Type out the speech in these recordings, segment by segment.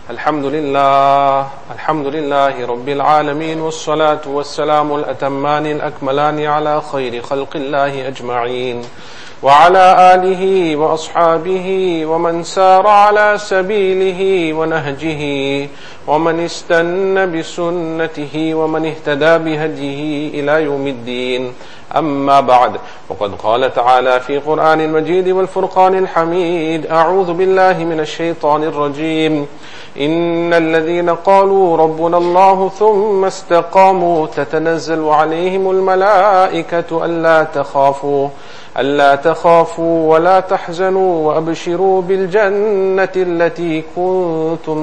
الحمد لله رب العالمين والصلاة والسلام الأتمان الأكملان على خير خلق الله أجمعين وعلى آله وأصحابه ومن سار على سبيله ونهجه ومن استنى بسنته ومن اهتدى بهديه إلى يوم الدين. أما بعد، وقد قال تعالى في قرآن المجيد والفرقان الحميد: أعوذ بالله من الشيطان الرجيم. إن الذين قالوا ربنا الله ثم استقاموا تتنزل عليهم الملائكة ألا تخافوا ولا تحزنوا وأبشروا بالجنة التي كنتم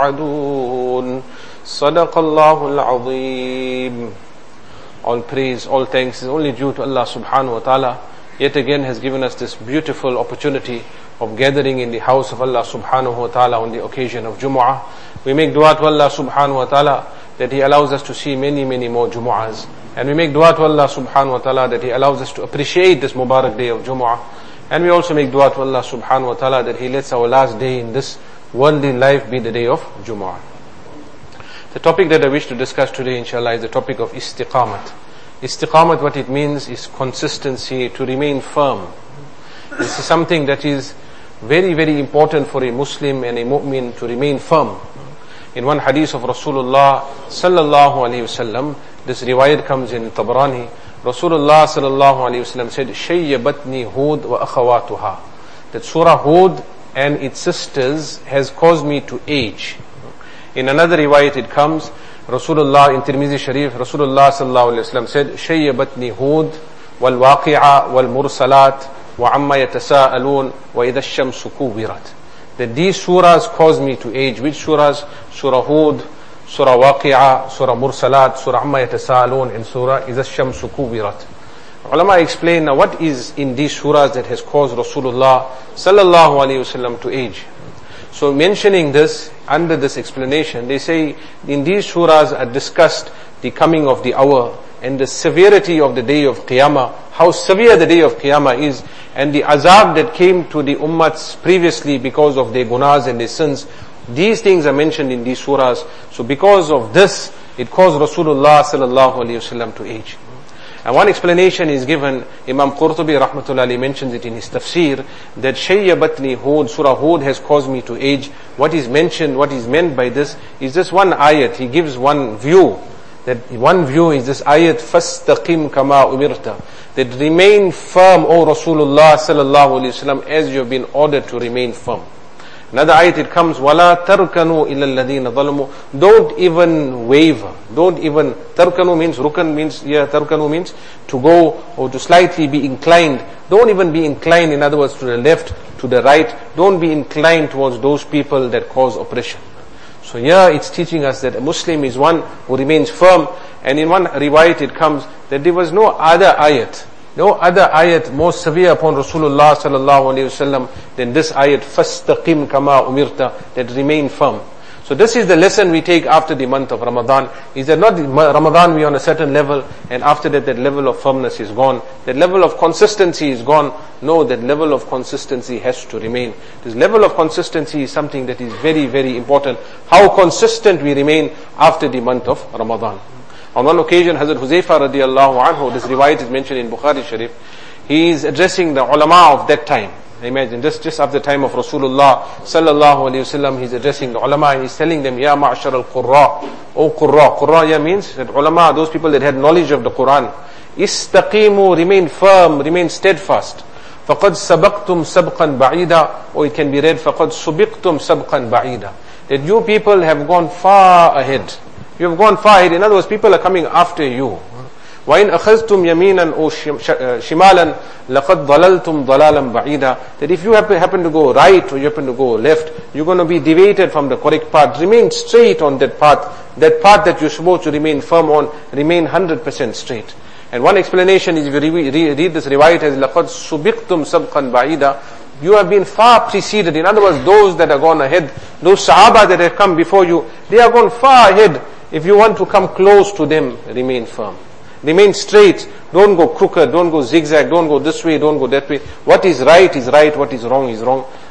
توعدون. صدق الله العظيم. All praise, all thanks is only due to Allah subhanahu wa ta'ala. Yet again has given us this beautiful opportunity of gathering in the house of Allah subhanahu wa ta'ala on the occasion of Jumu'ah. We make dua to Allah subhanahu wa ta'ala that He allows us to see many more Jumu'ahs. And we make dua to Allah subhanahu wa ta'ala that He allows us to appreciate this Mubarak day of Jumu'ah. And we also make dua to Allah subhanahu wa ta'ala that He lets our last day in this worldly life be the day of Jumu'ah. The topic that I wish to discuss today, inshallah, is the topic of istiqamat. Istiqamat, what it means is consistency, to remain firm. This is something that is very important for a Muslim and a mu'min, to remain firm. In one hadith of Rasulullah sallallahu alayhi wasallam, this riwayat comes in Tabrani. Rasulullah sallallahu alayhi wasallam said, "Shayyabatni Hud wa akhawatuha." That Surah Hud and its sisters has caused me to age. In another riwayat it comes, Rasulullah in Tirmidhi Sharif, Rasulullah sallallahu alayhi wasallam said, "Shayyabatni Hud wal waqi'a wal mursalat wa amma yatasa'alun wa idha ash-shamsu kuwirat." That these surahs caused me to age. Which surahs? Surah Hud, Surah Waqi'a, Surah Mursalat, Surah Amma Yatasa'alun, and Surah Idha Ash-Shamsu Kuwirat. Ulama explain now what is in these surahs that has caused Rasulullah sallallahu alayhi wasallam to age. So mentioning this, under this explanation, they say in these surahs are discussed the coming of the hour and the severity of the day of Qiyamah, how severe the day of Qiyamah is, and the azab that came to the ummats previously because of their gunas and their sins. These things are mentioned in these surahs. So because of this, it caused Rasulullah sallallahu alayhi wasallam to age. And one explanation is given, Imam Qurtubi rahmatullahi mentions it in his tafsir, that Shayyabatni Hud, Surah Hud has caused me to age. What is mentioned, what is meant by this is this one ayat. He gives one view. That one view is this ayat, "Fastaqim kama umirta." That remain firm, O Rasulullah sallallahu alayhi wasallam, as you have been ordered to remain firm. Another ayat it comes, "Wala tarkanu ila alladhina zalamu." Don't even waver. Don't even, tarkanu means, rukan means, tarkanu means to go or to slightly be inclined. Don't even be inclined, in other words, to the left, to the right. Don't be inclined towards those people that cause oppression. So here it's teaching us that a Muslim is one who remains firm. And in one riwayat it comes that there was no other ayat more severe upon Rasulullah sallallahu alayhi wasallam than this ayat, "Fastaqim kama umirta," that remain firm. So this is the lesson we take after the month of Ramadan, is that not Ramadan we are on a certain level and after that level of firmness is gone, that level of consistency is gone. No, that level of consistency has to remain. This level of consistency is something that is very important. How consistent we remain after the month of Ramadan. On one occasion, Hazrat Huzaifa radiallahu anhu, this riwayat is mentioned in Bukhari Sharif, he is addressing the ulama of that time. Imagine, just after the time of Rasulullah sallallahu alayhi wasallam, he's addressing the ulama and he's telling them, "Ya ma'ashar al-qurra." O qurra. Qurra means that ulama, those people that had knowledge of the Quran. "Istaqimu," remain firm, remain steadfast. "Faqad sabaqtum sabqan ba'ida," or it can be read, "Faqad subiqtum sabqan ba'ida." That you people have gone far ahead. You have gone far ahead. In other words, people are coming after you. وَإِنْ أَخَذْتُمْ يَمِينًا أَوْ شِمَالًا لَقَدْ ضَلَلْتُمْ ضَلَالًا بَعِيدًا. That if you happen to go right or you happen to go left, you're going to be deviated from the correct path. Remain straight on that path. That path that you're supposed to remain firm on, remain 100% straight. And one explanation is, if you read this riwayat as لَقَدْ سُبِقْتُمْ سَبْقًا بَعِيدًا, you have been far preceded. In other words, those that are gone ahead, those Sahaba that have come before you, they are gone far ahead. If you want to come close to them, remain firm. Remain straight. Don't go crooked. Don't go zigzag. Don't go this way. Don't go that way. What is right is right. What is wrong is wrong.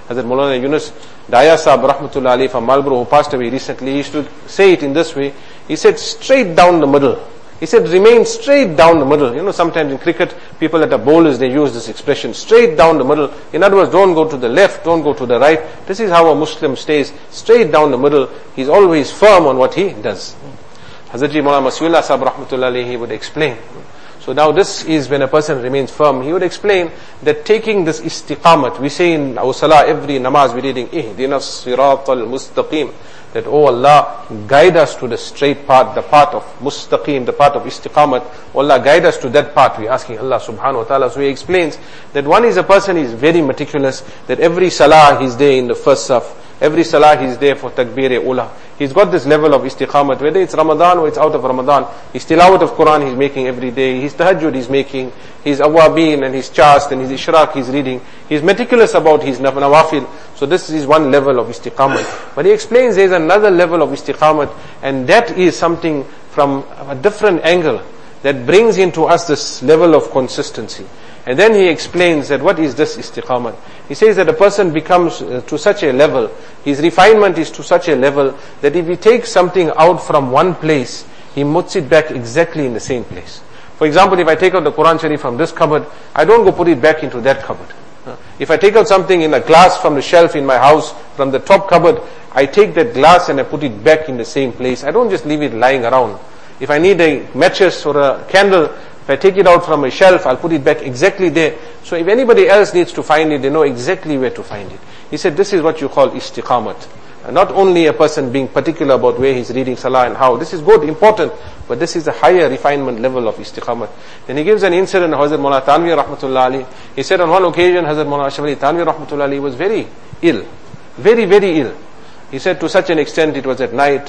Hazrat Maulana Yunus Daya Sahib Rahmatullah Ali from Marlborough, who passed away recently, he used to say it in this way. He said, straight down the middle. He said, remain straight down the middle. You know, sometimes in cricket, people that are bowlers, they use this expression, straight down the middle. In other words, don't go to the left, don't go to the right. This is how a Muslim stays, straight down the middle. He's always firm on what he does. Hazrat Ji Maulana Masihullah Sahib Rahmatullah Ali, he would explain. So now this is when a person remains firm. He would explain that taking this istiqamat, we say in our salah, every namaz, we're reading, Ihdinas siratal mustaqim, that, oh Allah, guide us to the straight path, the path of mustaqim, the path of istiqamat. Oh Allah, guide us to that path. We're asking Allah subhanahu wa ta'ala. So he explains that one is a person is very meticulous, that every salah he's there in the first saf, every salah he's there for takbir-e-ula. He's got this level of istiqamat, whether it's Ramadan or it's out of Ramadan. His tilawat of Quran he's making every day. His tahajjud he's making. His awabin and his chast and his ishraq he's reading. He's meticulous about his nawafil. So this is one level of istiqamat. But he explains there's another level of istiqamat, and that is something from a different angle that brings into us this level of consistency. And then he explains that what is this istiqamat. He says that a person becomes to such a level, his refinement is to such a level that if he takes something out from one place, he puts it back exactly in the same place. For example, if I take out the Quran Sharif from this cupboard, I don't go put it back into that cupboard. If I take out something in a glass from the shelf in my house, from the top cupboard, I take that glass and I put it back in the same place. I don't just leave it lying around. If I need a mattress or a candle, if I take it out from a shelf, I'll put it back exactly there. So if anybody else needs to find it, they know exactly where to find it. He said this is what you call istiqamat. And not only a person being particular about where he's reading salah and how. This is good, important, but this is a higher refinement level of istiqamat. Then he gives an incident of Hazrat Maulana Tanveer Rahmatullah Ali. He said on one occasion, Hazrat Maulana Ashraf Ali Tanveer Rahmatullah Ali was very ill. Very, very ill. He said to such an extent, it was at night.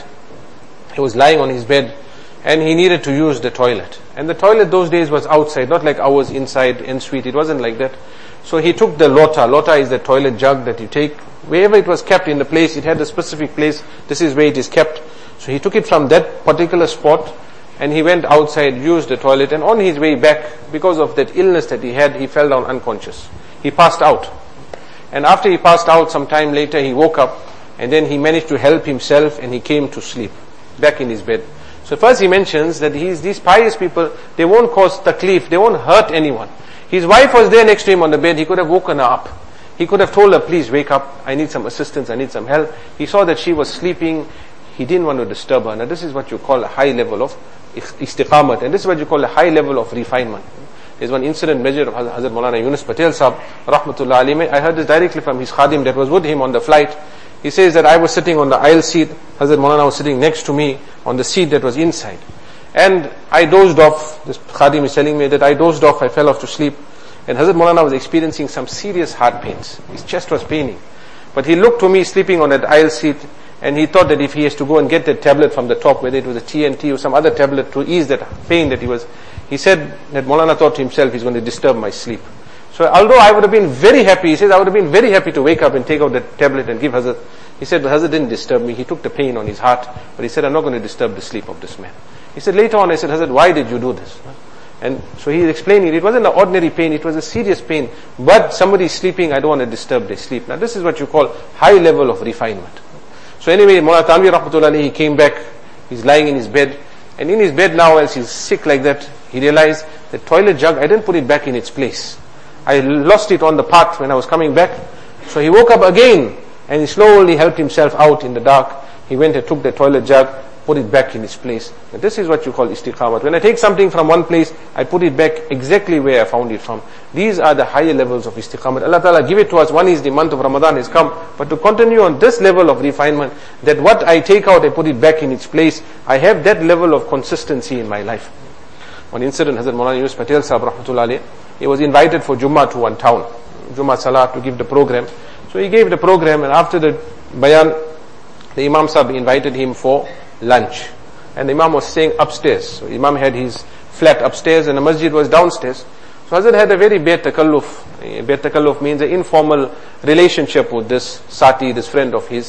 He was lying on his bed and he needed to use the toilet. And the toilet those days was outside, not like ours inside en suite. It wasn't like that. So he took the lota. Lota is the toilet jug that you take. Wherever it was kept in the place, it had a specific place. This is where it is kept. So he took it from that particular spot and he went outside, used the toilet, and on his way back, because of that illness that he had, he fell down unconscious. He passed out. And after he passed out, some time later, he woke up and then he managed to help himself and he came to sleep back in his bed. So first he mentions that these pious people, they won't cause taklif, they won't hurt anyone. His wife was there next to him on the bed. He could have woken her up. He could have told her, please wake up, I need some assistance, I need some help. He saw that she was sleeping. He didn't want to disturb her. Now this is what you call a high level of istiqamat, and this is what you call a high level of refinement. There's one incident measure of Hazrat Maulana Yunus Patel Sahib Rahmatullah Ali. I heard this directly from his khadim that was with him on the flight. He says that I was sitting on the aisle seat. Hazrat Maulana was sitting next to me on the seat that was inside. And I dozed off. This khadim is telling me that I dozed off, I fell off to sleep. And Hazrat Maulana was experiencing some serious heart pains. His chest was paining. But he looked to me sleeping on that aisle seat, and he thought that if he has to go and get that tablet from the top, whether it was a TNT or some other tablet to ease that pain that he said that Maulana thought to himself, he's going to disturb my sleep. So although I would have been very happy, he says, I would have been very happy to wake up and take out that tablet and give Hazrat. He said, but Hazrat didn't disturb me. He took the pain on his heart, but he said, I'm not going to disturb the sleep of this man. He said, later on, I said, Hazrat, why did you do this? And so he is explaining, it wasn't an ordinary pain, it was a serious pain. But somebody is sleeping, I don't want to disturb their sleep. Now this is what you call high level of refinement. So anyway, Maulana Tanveer Rahmatullah Ali, he came back, he's lying in his bed. And in his bed now, as he's sick like that, he realized the toilet jug, I didn't put it back in its place. I lost it on the path when I was coming back. So he woke up again and he slowly helped himself out in the dark. He went and took the toilet jug, put it back in its place. And this is what you call istiqamat. When I take something from one place, I put it back exactly where I found it from. These are the higher levels of istiqamat. Allah Ta'ala give it to us. One is the month of Ramadan has come. But to continue on this level of refinement, that what I take out, I put it back in its place. I have that level of consistency in my life. One incident, Hazrat Maulana Yunus Patel Sahib Rahmatullah Alayhi, he was invited for Jummah to one town. Jummah Salah, to give the program. So he gave the program, and after the bayan, the Imam Sahib invited him for lunch. And the Imam was staying upstairs. So Imam had his flat upstairs and the masjid was downstairs. So Hazrat had a very bet takalluf. Bet takalluf means an informal relationship with this sati, this friend of his.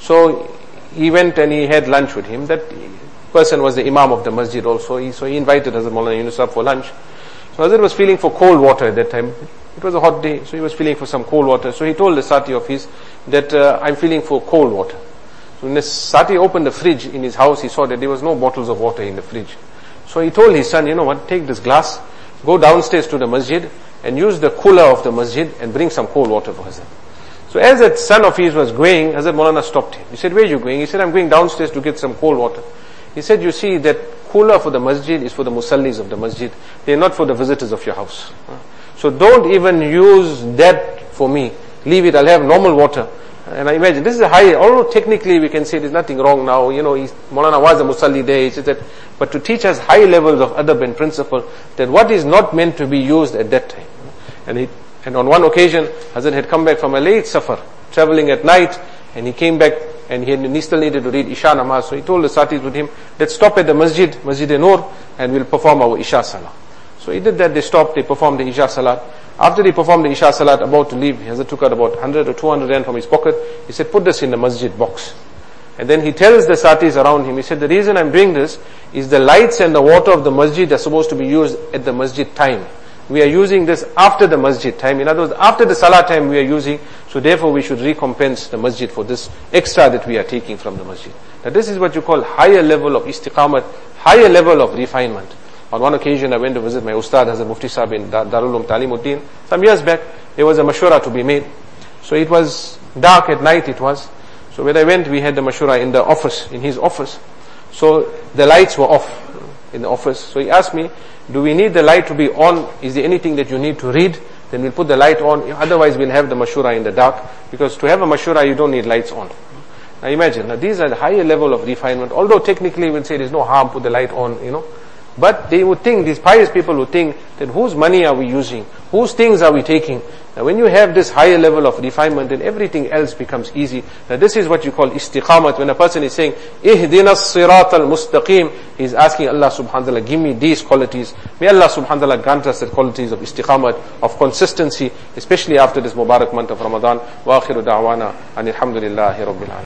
So he went and he had lunch with him. That person was the Imam of the masjid also. So he invited Hazrat Maulana Yunus Sahib for lunch. So Hazrat was feeling for cold water at that time. It was a hot day, so he was feeling for some cold water. So he told the Sati of his that I'm feeling for cold water. So when the Sati opened the fridge in his house, he saw that there was no bottles of water in the fridge. So he told his son, you know what, take this glass, go downstairs to the masjid and use the cooler of the masjid and bring some cold water for Hazrat. So as that son of his was going, Hazrat Maulana stopped him. He said, where are you going? He said, I'm going downstairs to get some cold water. He said, you see, that cooler for the masjid is for the musallis of the masjid. They're not for the visitors of your house. So don't even use that for me. Leave it, I'll have normal water. And I imagine, this is a high, although technically we can say there's nothing wrong now, you know, Maulana was a musalli there, he said that, but to teach us high levels of adab and principle, that what is not meant to be used at that time. And on one occasion, Hazrat had come back from a late safar, traveling at night, and he came back, and he still needed to read Isha Namaz, so he told the Satis with him, let's stop at the Masjid Nur, and we'll perform our Isha Salah. So he did that, they stopped, they performed the Isha Salat. After they performed the Isha Salat, about to leave, Hazrat took out about 100 or 200 rand from his pocket. He said, put this in the masjid box. And then he tells the Satis around him, he said, the reason I'm doing this is the lights and the water of the masjid are supposed to be used at the masjid time. We are using this after the masjid time. In other words, after the salah time we are using, so therefore we should recompense the masjid for this extra that we are taking from the masjid. Now this is what you call higher level of istiqamat, higher level of refinement. On one occasion, I went to visit my Ustad, Hazrat Mufti Sahib in Darul Uloom Talimuddin. Some years back, there was a mashura to be made. So it was dark at night, it was. So when I went, we had the mashura in the office, in his office. So the lights were off in the office. So he asked me, do we need the light to be on? Is there anything that you need to read? Then we'll put the light on. Otherwise, we'll have the mashura in the dark. Because to have a mashura, you don't need lights on. Now imagine, now these are the higher level of refinement. Although technically we'll say there's no harm, put the light on, you know. But they would think, these pious people would think that whose money are we using? Whose things are we taking? Now when you have this higher level of refinement, then everything else becomes easy. Now this is what you call istiqamat. When a person is saying, ihdinas sirat al-mustaqim, he is asking Allah subhanahu wa ta'ala, give me these qualities. May Allah subhanahu wa ta'ala grant us the qualities of istiqamat, of consistency, especially after this Mubarak month of Ramadan. Wa akhiru da'wana, and alhamdulillahi rabbil alamin.